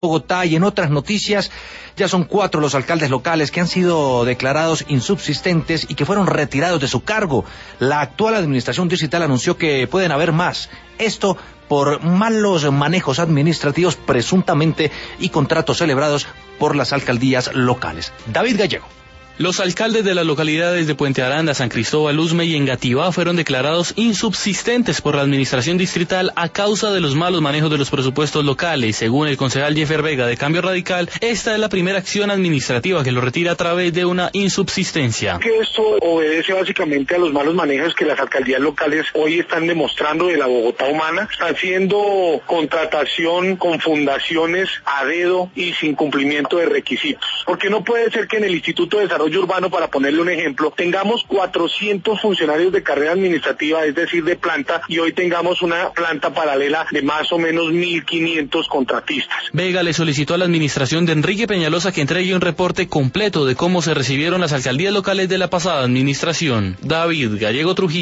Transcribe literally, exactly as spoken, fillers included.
Bogotá. Y en otras noticias, ya son cuatro los alcaldes locales que han sido declarados insubsistentes y que fueron retirados de su cargo. La actual administración distrital anunció que pueden haber más. Esto por malos manejos administrativos presuntamente y contratos celebrados por las alcaldías locales. David Gallego. Los alcaldes de las localidades de Puente Aranda, San Cristóbal, Usme y Engativá fueron declarados insubsistentes por la administración distrital a causa de los malos manejos de los presupuestos locales. Según el concejal Jeffer Vega de Cambio Radical, esta es la primera acción administrativa que lo retira a través de una insubsistencia. Que esto obedece básicamente a los malos manejos que las alcaldías locales hoy están demostrando de la Bogotá humana, haciendo contratación con fundaciones a dedo y sin cumplimiento de requisitos. Porque no puede ser que en el Instituto de Desarrollo Urbano, para ponerle un ejemplo, tengamos cuatrocientos funcionarios de carrera administrativa, es decir, de planta, y hoy tengamos una planta paralela de más o menos mil quinientos contratistas. Vega le solicitó a la administración de Enrique Peñalosa que entregue un reporte completo de cómo se recibieron las alcaldías locales de la pasada administración. David Gallego Trujillo.